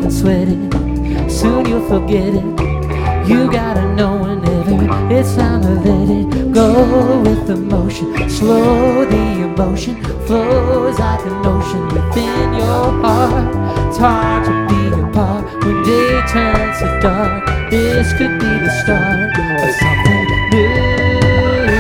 and sweat it, soon you'll forget it. You gotta know whenever it's time to let it go with the motion. Slow the emotion, flows like an ocean within your heart. It's hard to be apart when day turns to dark. This could be the start of something